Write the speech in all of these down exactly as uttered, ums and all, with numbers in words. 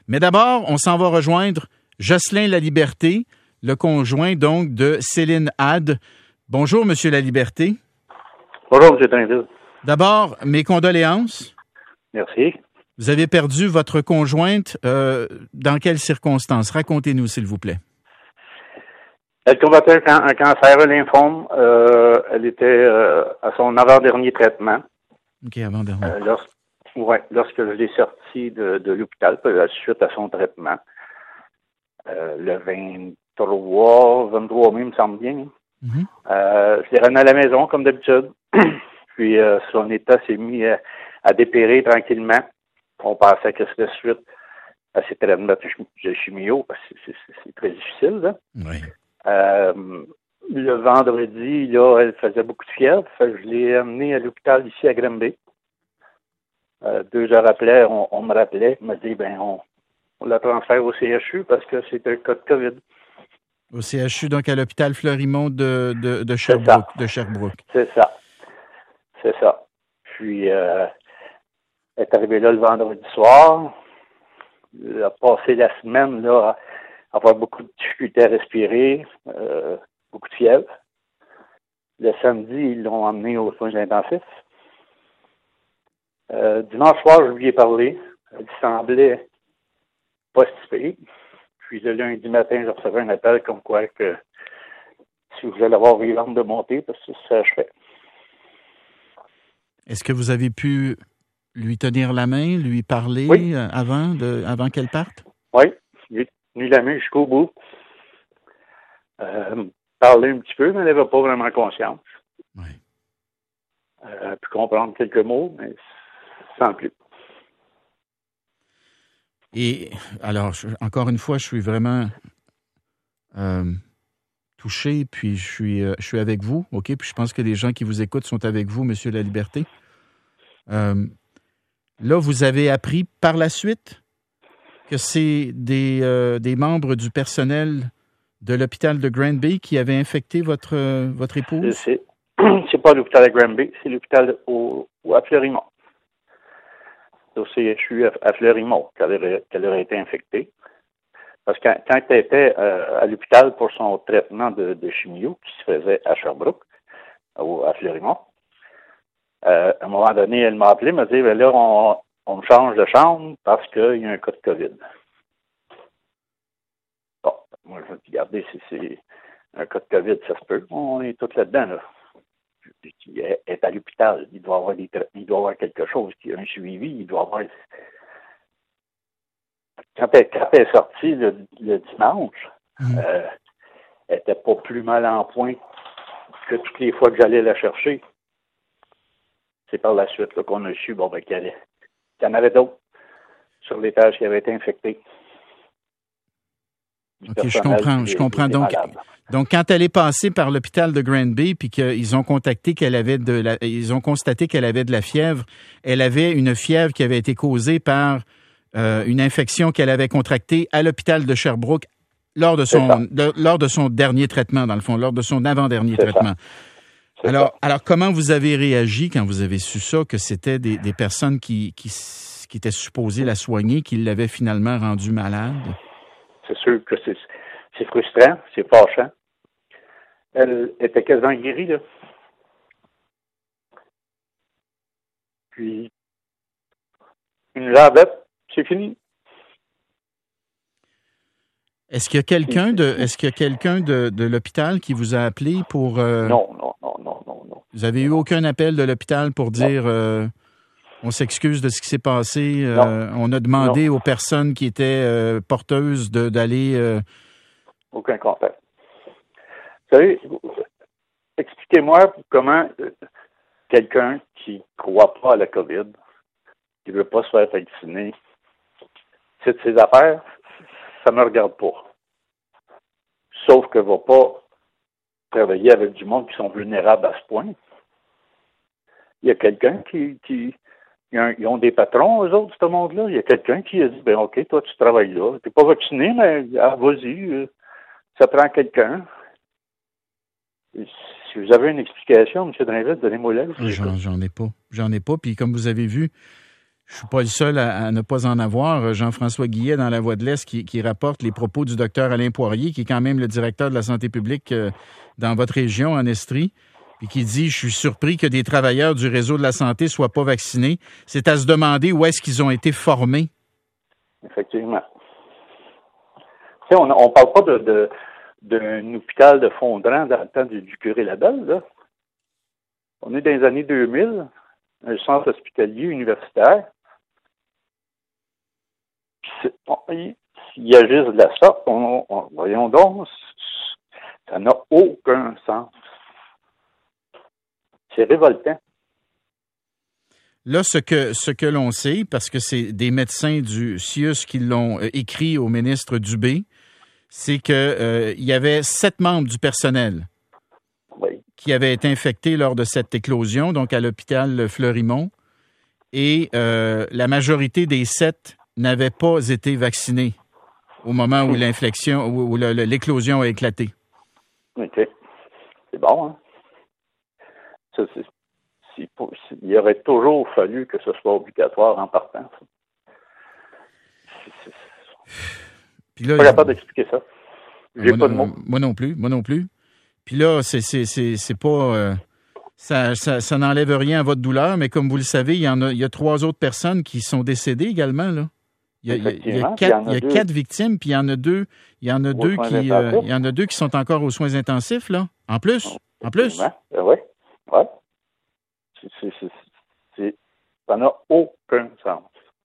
Mais d'abord, on s'en va rejoindre Jocelyn Laliberté, le conjoint donc de Céline Hadd. Bonjour, Monsieur Laliberté. Bonjour, M. Drainville. D'abord, mes condoléances. Merci. Vous avez perdu votre conjointe. Euh, dans quelles circonstances? Racontez-nous, s'il vous plaît. Elle combattait un, un cancer, un lymphome. Euh, elle était euh, à son avant-dernier traitement. OK, avant-dernier. Euh, lors, ouais, lorsque je l'ai sortie de, de l'hôpital, suite à son traitement, euh, le vingt-trois, vingt-trois mai, il me semble bien. Mm-hmm. Euh, je l'ai ramenée à la maison, comme d'habitude. Puis euh, son état s'est mis à, à dépérir tranquillement. On pensait que c'était suite à ces traitements de chimio, parce que c'est, c'est, c'est très difficile. Là. Oui. Euh, le vendredi, là, elle faisait beaucoup de fièvre. Fait que je l'ai amenée à l'hôpital ici à Granby. Euh, deux heures après, on, on me rappelait, on m'a dit, ben, on, on la transfère au C H U parce que c'est un cas de COVID. Au C H U, donc à l'hôpital Fleurimont de, de, de Sherbrooke. De Sherbrooke. C'est ça. C'est ça. Puis, euh, elle est arrivée là le vendredi soir. Elle a passé la semaine là, à avoir beaucoup de difficultés à respirer, euh, beaucoup de fièvre. Le samedi, ils l'ont emmenée aux soins intensifs. Euh, dimanche soir, je lui ai parlé. Elle semblait pas si pire. Puis le lundi matin, je recevais un appel comme quoi que si vous allez avoir vivante de monter, parce que ça je fais. Est-ce que vous avez pu lui tenir la main, lui parler oui. avant, de, avant qu'elle parte? Oui, lui tenir la main jusqu'au bout. Euh, parler un petit peu, mais elle n'avait pas vraiment conscience. Oui. Euh, elle a pu comprendre quelques mots, mais sans plus. Et alors, je, encore une fois, je suis vraiment euh, touché, puis je suis, euh, je suis avec vous, OK? Puis je pense que les gens qui vous écoutent sont avec vous, Monsieur Laliberté. Euh, là, vous avez appris par la suite que c'est des, euh, des membres du personnel de l'hôpital de Granby qui avaient infecté votre, euh, votre épouse? C'est, c'est pas l'hôpital de Granby, c'est l'hôpital au, au, à Fleurimont. Au C H U à Fleurimont qu'elle aurait, qu'elle aurait été infectée. Parce que quand, quand elle était euh, à l'hôpital pour son traitement de, de chimio qui se faisait à Sherbrooke, au, à Fleurimont, euh, à un moment donné, elle m'a appelé, elle m'a dit, ben là, on, on me change de chambre parce qu'il y a un cas de COVID. Bon, moi, je me dis, regardez, si c'est un cas de COVID, ça se peut. On est tous là-dedans, là. Elle est à l'hôpital, il doit avoir des il doit avoir quelque chose, il y a un suivi, il doit avoir. Quand elle, quand elle est sortie le, le dimanche, mmh. euh, elle n'était pas plus mal en point que toutes les fois que j'allais la chercher. C'est par la suite là, qu'on a su bon, ben, qu'il, y qu'il y en avait d'autres sur l'étage qui avaient été infectés. OK, je comprends, je comprends. Donc, donc, quand elle est passée par l'hôpital de Granby puis qu'ils ont contacté qu'elle avait de la, ils ont constaté qu'elle avait de la fièvre, elle avait une fièvre qui avait été causée par euh, une infection qu'elle avait contractée à l'hôpital de Sherbrooke lors de son de, lors de son dernier traitement, dans le fond, lors de son avant-dernier C'est traitement. Ça. Alors, alors, comment vous avez réagi quand vous avez su ça, que c'était des, des personnes qui, qui, qui étaient supposées la soigner, qui l'avaient finalement rendue malade? C'est sûr que c'est, c'est frustrant, c'est fâchant. Elle était quasiment guérie, là. Puis, une jambette, c'est fini. Est-ce qu'il y a quelqu'un de, est-ce qu'il y a quelqu'un de, de l'hôpital qui vous a appelé pour... Euh, non, non, non, non, non, non. Vous avez eu aucun appel de l'hôpital pour dire euh, on s'excuse de ce qui s'est passé, euh, on a demandé non. aux personnes qui étaient euh, porteuses de, d'aller... Euh... Aucun contact. Vous savez, expliquez-moi comment quelqu'un qui ne croit pas à la COVID, qui ne veut pas se faire vacciner, c'est de ses affaires, ça ne me regarde pas. Sauf que ne va pas travailler avec du monde qui sont vulnérables à ce point. Il y a quelqu'un qui... qui ils ont des patrons, eux autres, ce monde-là. Il y a quelqu'un qui a dit, ben OK, toi, tu travailles là. Tu n'es pas vacciné, mais ah, vas-y, euh, ça prend quelqu'un. Et si vous avez une explication, M. Drainville, donnez-moi la. J'en, j'en ai pas. J'en ai pas. Puis comme vous avez vu, je suis pas le seul à, à ne pas en avoir. Jean-François Guillet, dans La Voix de l'Est, qui, qui rapporte les propos du docteur Alain Poirier, qui est quand même le directeur de la santé publique euh, dans votre région, en Estrie, puis qui dit « Je suis surpris que des travailleurs du réseau de la santé soient pas vaccinés. » C'est à se demander où est-ce qu'ils ont été formés. Effectivement. Tu sais, on ne parle pas de, de, d'un hôpital de Fondran dans le temps du, du curé Labelle, là. On est dans les années deux mille, un centre hospitalier universitaire. Puis on, il y a juste de la sorte, on, on, voyons donc, ça n'a aucun sens. C'est révoltant. Là, ce que, ce que l'on sait, parce que c'est des médecins du C I U S qui l'ont euh, écrit au ministre Dubé, c'est qu'il euh, y avait sept membres du personnel oui. qui avaient été infectés lors de cette éclosion, donc à l'hôpital Fleurimont, et euh, la majorité des sept n'avaient pas été vaccinés au moment où l'inflexion, où, où le, le, l'éclosion a éclaté. OK. C'est bon, hein? Ça, c'est... Il aurait toujours fallu que ce soit obligatoire en partant. Je ne suis pas capable d'expliquer ça. J'ai moi, pas de mots. Moi non plus, moi non plus. Puis là, c'est, c'est, c'est, c'est pas... Euh, ça, ça, ça n'enlève rien à votre douleur, mais comme vous le savez, il y en a, il y a trois autres personnes qui sont décédées également, là. Il y a, il y a, quatre, il y a, il y a quatre victimes, puis il y en a deux, il y en a deux qui, euh, il y en a deux qui sont encore aux soins intensifs, là. En plus, en plus. Oui, oui. C'est, c'est, c'est, c'est, ça n'a aucun sens.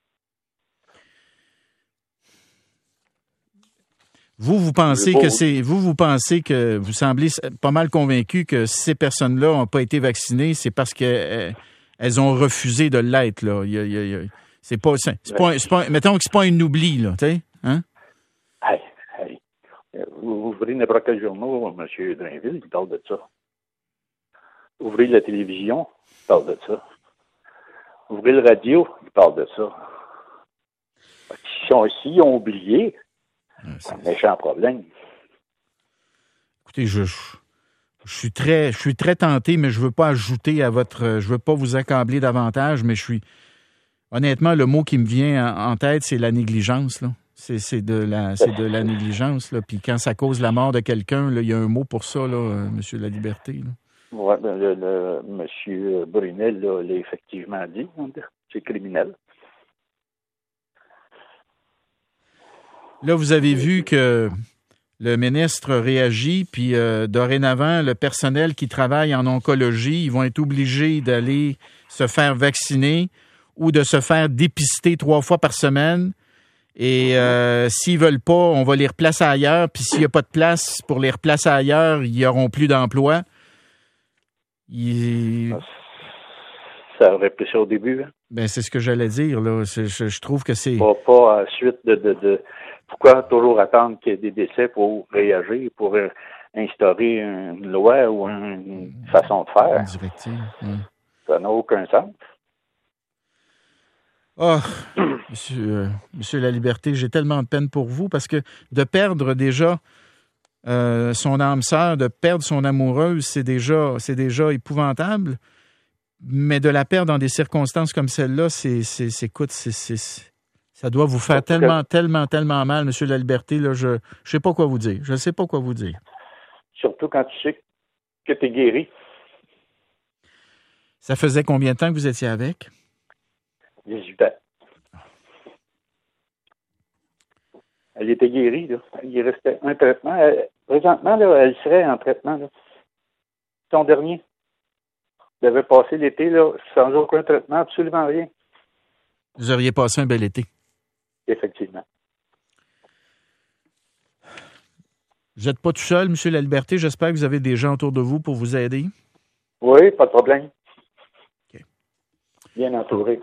Vous, vous pensez que c'est, vous, vous pensez que vous semblez pas mal convaincu que ces personnes-là n'ont pas été vaccinées, c'est parce qu'elles elles ont refusé de l'être, là. Il y a, il y a, il y a, c'est pas, c'est, c'est pas, c'est pas, mettons que c'est pas un oubli, là, tu sais, hein? Hey, hey. Vous ouvrez n'importe quel journal, M. Drainville, il parle de ça. Ouvrez la télévision, il parle de ça. Ouvrez le radio, il parle de ça. S'ils ont, s'ils ont oublié, c'est un méchant problème. Écoutez, je, je, je suis très, je suis très tenté, mais je veux pas ajouter à votre, je veux pas vous accabler davantage, mais je suis, honnêtement, le mot qui me vient en, en tête, c'est la négligence, là. C'est, c'est de la, c'est de la négligence, là. Puis quand ça cause la mort de quelqu'un, là, il y a un mot pour ça, là, euh, Monsieur Laliberté, là. Oui, ben le, le M. Brunel là, l'a effectivement dit. C'est criminel. Là, vous avez vu que le ministre réagit, puis euh, dorénavant, le personnel qui travaille en oncologie, ils vont être obligés d'aller se faire vacciner ou de se faire dépister trois fois par semaine. Et euh, s'ils veulent pas, on va les replacer ailleurs. Puis s'il n'y a pas de place pour les replacer ailleurs, ils n'auront plus d'emploi. Il... Ça aurait pu ça au début. Hein? Ben, c'est ce que j'allais dire, là. C'est, je, je trouve que c'est... Pas, pas à la suite de, de, de... Pourquoi toujours attendre qu'il y ait des décès pour réagir, pour instaurer une loi ou une façon de faire? Une directive. Hum. Ça n'a aucun sens. Oh, monsieur, euh, monsieur Laliberté, j'ai tellement de peine pour vous parce que de perdre déjà... Euh, son âme sœur, de perdre son amoureuse, c'est déjà, c'est déjà épouvantable. Mais de la perdre dans des circonstances comme celle-là, c'est, c'est, c'est, écoute, c'est, c'est, c'est, ça doit vous faire tellement, tellement, tellement mal, Monsieur Laliberté. Là, je ne sais pas quoi vous dire. Je ne sais pas quoi vous dire. Surtout quand tu sais que tu es guéri. Ça faisait combien de temps que vous étiez avec? dix-huit ans. Elle était guérie, là. Il restait un traitement. Elle, présentement, là, elle serait en traitement, là. Son dernier. Elle avait passé l'été, là, sans aucun traitement, absolument rien. Vous auriez passé un bel été. Effectivement. Vous n'êtes pas tout seul, M. Laliberté. J'espère que vous avez des gens autour de vous pour vous aider. Oui, pas de problème. Okay. Bien entouré.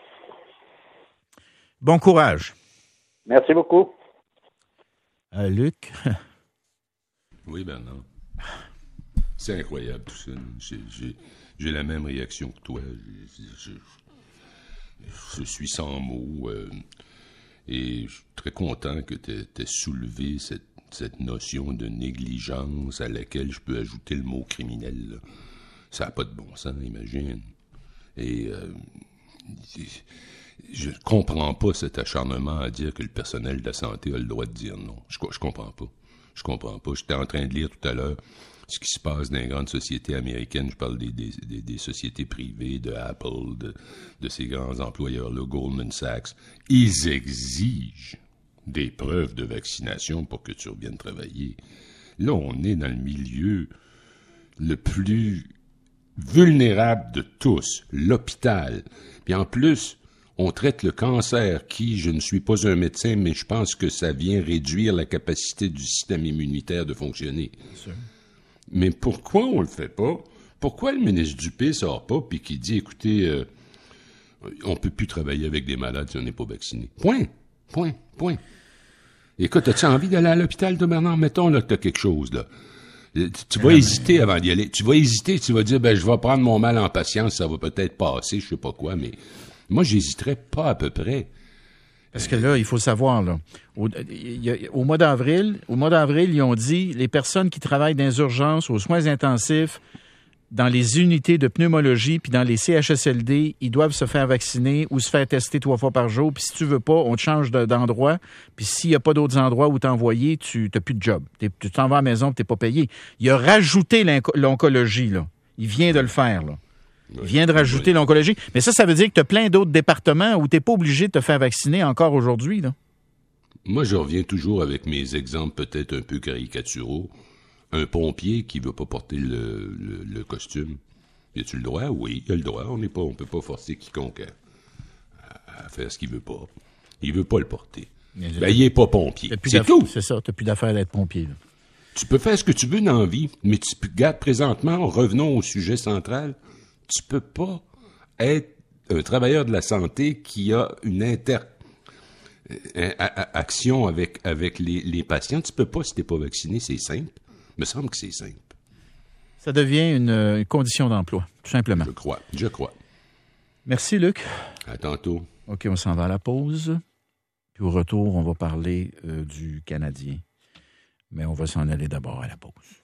Bon courage. Merci beaucoup. Euh, Luc? Oui, Bernard. C'est incroyable tout ça. J'ai, j'ai, j'ai la même réaction que toi. Je, je, je, je suis sans mots. Euh, et je suis très content que tu aies soulevé cette, cette notion de négligence à laquelle je peux ajouter le mot criminel. Là. Ça n'a pas de bon sens, imagine. Et euh, je ne comprends pas cet acharnement à dire que le personnel de la santé a le droit de dire non. Je, je comprends pas. Je comprends pas. J'étais en train de lire tout à l'heure ce qui se passe dans les grandes sociétés américaines. Je parle des, des, des, des sociétés privées, de Apple, de, de ces grands employeurs-là, Goldman Sachs. Ils exigent des preuves de vaccination pour que tu reviennes travailler. Là, on est dans le milieu le plus vulnérable de tous, l'hôpital. Puis en plus, on traite le cancer qui, je ne suis pas un médecin, mais je pense que ça vient réduire la capacité du système immunitaire de fonctionner. Mais pourquoi on le fait pas? Pourquoi le ministre Dupé sort pas puis qui dit, écoutez, euh, on peut plus travailler avec des malades si on n'est pas vacciné? Point, point, point. Écoute, as-tu envie d'aller à l'hôpital, toi, Bernard? Mettons là que t'as quelque chose, là. Tu, tu vas hésiter avant d'y aller. Tu vas hésiter, tu vas dire, ben, je vais prendre mon mal en patience, ça va peut-être passer, je sais pas quoi, mais moi, j'hésiterais pas à peu près. Parce que là, il faut savoir, là, au, il y a, au mois d'avril, au mois d'avril, ils ont dit, les personnes qui travaillent dans les urgences, aux soins intensifs, dans les unités de pneumologie, puis dans les C H S L D, ils doivent se faire vacciner ou se faire tester trois fois par jour. Puis si tu veux pas, on te change de, d'endroit. Puis s'il y a pas d'autres endroits où t'envoyer, tu n'as plus de job. T'es, tu t'en vas à la maison, t'es pas payé. Il a rajouté l'oncologie, là. Il vient de le faire, là. Il vient de rajouter oui. l'oncologie. Mais ça, ça veut dire que tu as plein d'autres départements où tu n'es pas obligé de te faire vacciner encore aujourd'hui, là. Moi, je reviens toujours avec mes exemples peut-être un peu caricaturaux. Un pompier qui veut pas porter le, le, le costume, y a-tu le droit? Oui, il a le droit. On n'est pas, on peut pas forcer quiconque à, à faire ce qu'il veut pas. Il veut pas le porter. Ben, il est pas pompier. C'est tout. C'est ça, t'as plus d'affaire d'être pompier, là. Tu peux faire ce que tu veux dans la vie, mais tu regardes présentement, revenons au sujet central, tu peux pas être un travailleur de la santé qui a une inter action avec, avec les, les patients. Tu peux pas si t'es pas vacciné, c'est simple. Il me semble que c'est simple. Ça devient une, une condition d'emploi, tout simplement. Je crois, je crois. Merci, Luc. À tantôt. OK, on s'en va à la pause. Puis au retour, on va parler euh, du Canadien. Mais on va s'en aller d'abord à la pause.